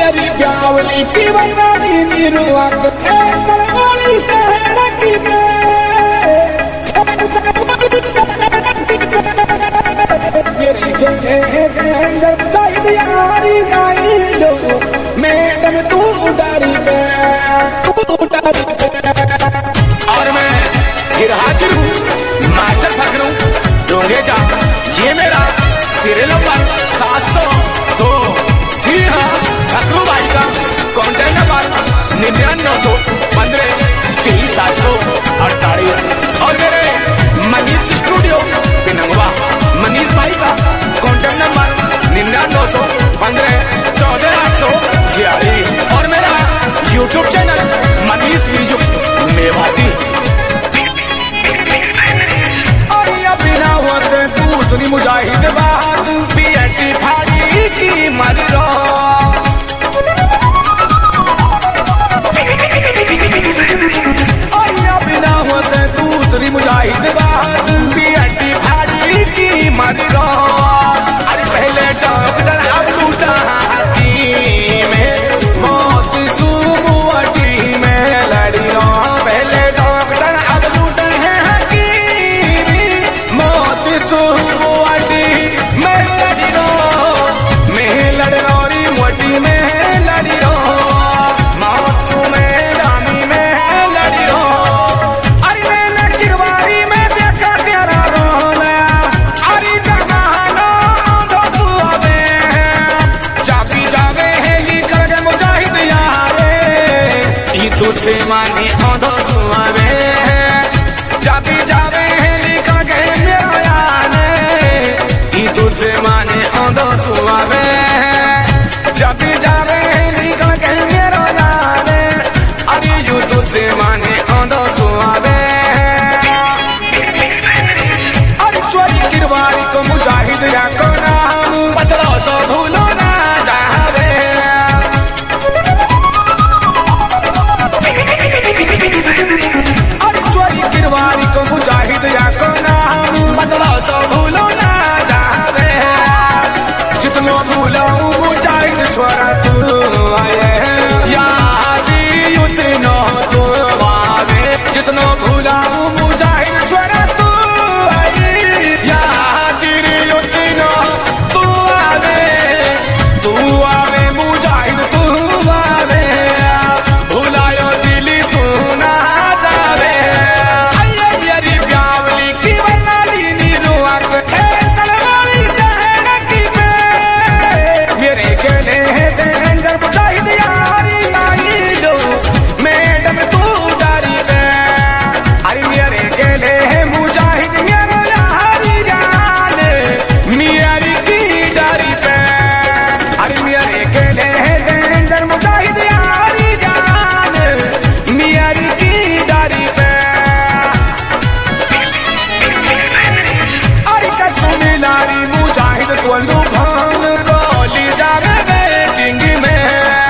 मेरी ब्यावली की बनानी नीरुआ थे करवाली शहर की मेरी यारी गाई लो मैडम तू उडारी और मैं फिर हाजिर हूँ मास्टर फकरू डोंगेजा। ये मेरा सीरियल नंबर 702। जी हाँ, फकरू भाई का कॉन्टेक्ट नंबर 9915237748। और मेरे मनीष स्टूडियो पिनंगवा मनीष भाई का कॉन्टेक्ट नंबर 9915141846। और मेरा यूट्यूब चैनल मनीष लीजू मेवाती। सुनी मुजाहिद बात पीएटी फाड़ी की मरो बिना हो से दूसरी मुजाहिद बात पीएटी फाड़ी की मरो। अरे पहले डॉक्टर अब लूटा हाथी में मौत सुमुअटी में लड़ी रो। पहले डॉक्टर अब लूटे हैं हकीम मौत सुमुअटी में लड़ी रो। में लड़ रोरी मोटी में लड़ी रो मौत सुमें रामी में लड़ी रो। अरे मैंने किरवारी में देखा तेरा रोना अरे जमाना आंधो सुआवे चाबी जावे है लिखल के मुजाहिद यारे ई तुझसे माने आंधो सुआवे चाबी जावे है लिखल के मेरा यारे ई तुझसे माने आंधो सुआवे चाबी जावे है लिखल के मेरा यारे अरे यू तुझसे माने आंधो सुआवे। अरे चोरी किरवारी को मुजाहिद या को नाम बदलो सो भूलो ना जावे। अरे चोरी किरवारी को मुजाहिद या को नाम बदलो सो भूलो ना जावे। जितनो भूलो मुजाहिद छोरा तू आए याद उतनो तू आवे। जितनो भूला मुजाहिद छोरा तू आए याद उतनो तू आवे। तू आवे मुजाहिद तू आवे भूलायो दिली सुना जावे। अरे ब्यावली की बनाली नीरुआ थे करवाली शहर की मेरे गले है डेंजर मुजाहिद यारी गाई लो मैडम तू डारी पे। अरे मेरे गले है मुजाहिद मेरा यारी जान मियारी की डारी पे। अरे मेरे गले है डेंजर मुजाहिद यारी जान मियारी की डारी पे। अरे कसुमी लारी मुजाहिद को लुभान गोली जावे वेटिंग में।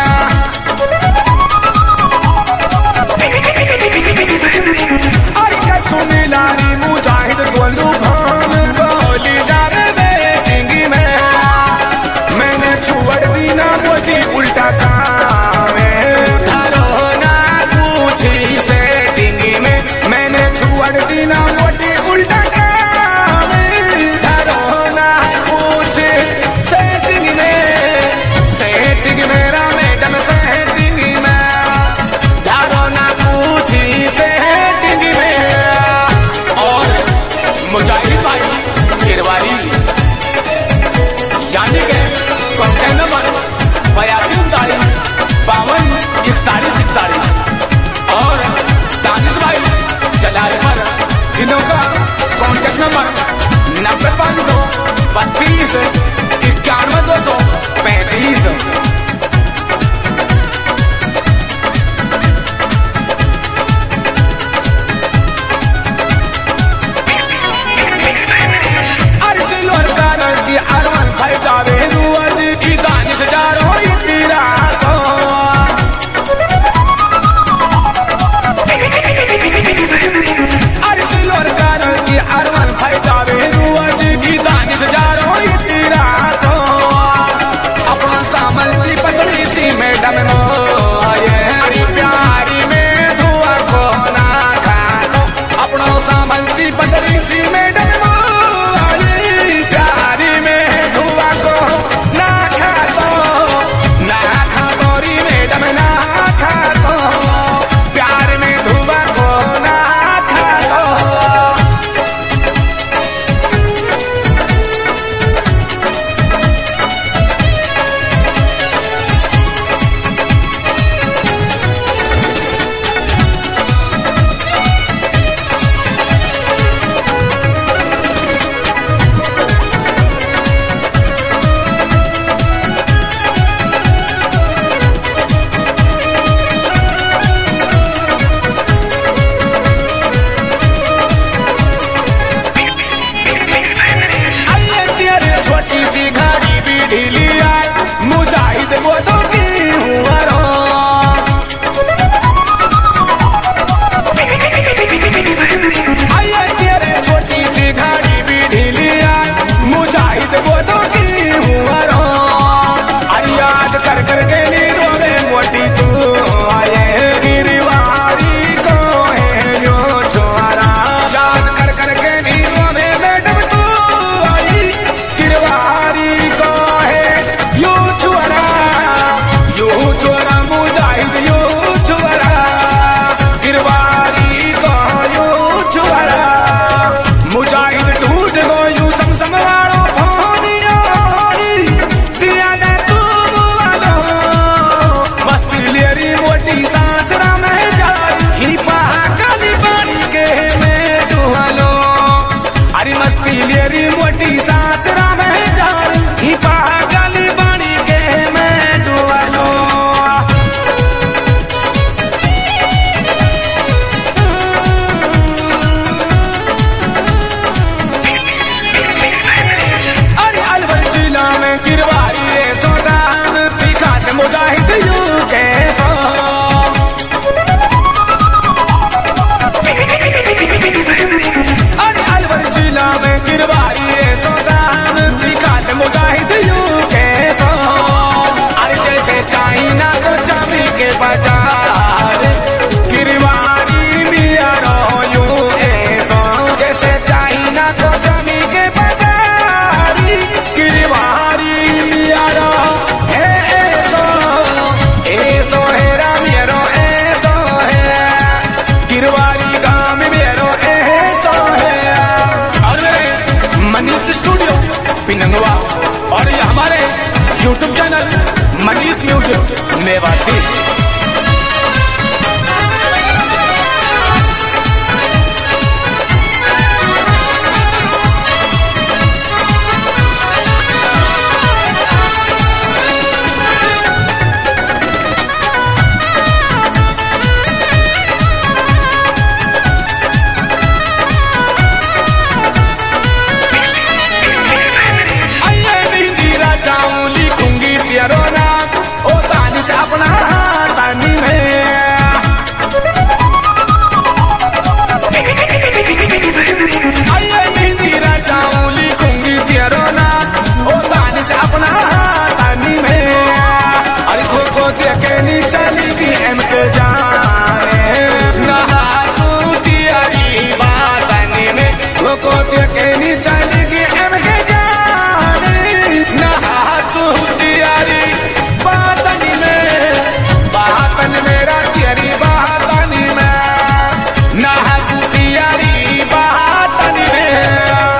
अरे कसुमी लारी मुजाहिद को लुभान गोली जावे वेटिंग में। मैंने छुअड़ दी ना मोटी उल्टा काम धरो ना पूछी सेटिंग में। मैंने छुअड़ दी ना मोटी उल्टा काम धरो ना पूछे सेटिंग में। सेटिंग मेरा मैडम सेटिंग में धरो ना पूछी सेटिंग में। और मुजाहिद भाई किरवारी यानी के कॉन्टेक्ट नंबर 8239 मेवाती।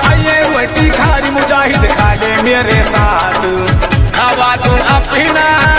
मेरे साथ खवा तू अपना